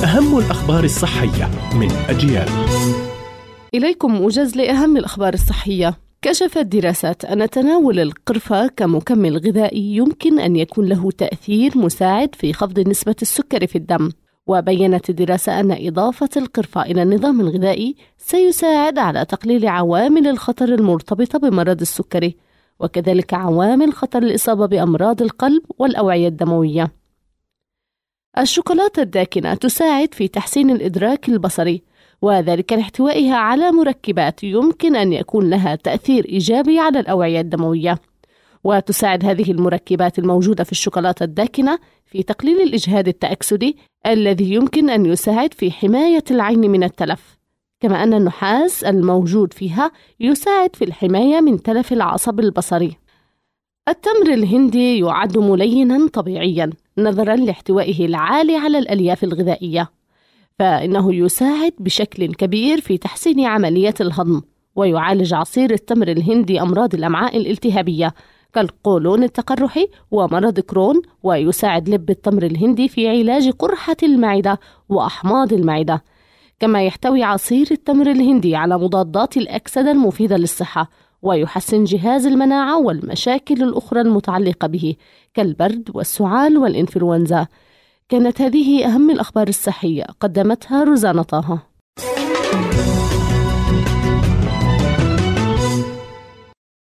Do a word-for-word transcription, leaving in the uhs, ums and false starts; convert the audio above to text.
أهم الأخبار الصحية من أجيال. إليكم موجز لأهم الأخبار الصحية. كشفت دراسات أن تناول القرفة كمكمل غذائي يمكن أن يكون له تأثير مساعد في خفض نسبة السكر في الدم. وبيّنت الدراسة أن إضافة القرفة إلى النظام الغذائي سيساعد على تقليل عوامل الخطر المرتبطة بمرض السكري، وكذلك عوامل خطر الإصابة بأمراض القلب والأوعية الدموية. الشوكولاتة الداكنة تساعد في تحسين الإدراك البصري، وذلك لاحتوائها على مركبات يمكن أن يكون لها تأثير إيجابي على الأوعية الدموية. وتساعد هذه المركبات الموجودة في الشوكولاتة الداكنة في تقليل الإجهاد التأكسدي الذي يمكن أن يساعد في حماية العين من التلف، كما أن النحاس الموجود فيها يساعد في الحماية من تلف العصب البصري. التمر الهندي يعد ملينا طبيعيا نظرا لاحتوائه العالي على الألياف الغذائية، فإنه يساعد بشكل كبير في تحسين عملية الهضم، ويعالج عصير التمر الهندي أمراض الأمعاء الالتهابية كالقولون التقرحي ومرض كرون، ويساعد لب التمر الهندي في علاج قرحة المعدة وأحماض المعدة. كما يحتوي عصير التمر الهندي على مضادات الأكسدة المفيدة للصحة، ويحسن جهاز المناعة والمشاكل الأخرى المتعلقة به كالبرد والسعال والإنفلونزا. كانت هذه أهم الأخبار الصحية، قدمتها روزانا طه.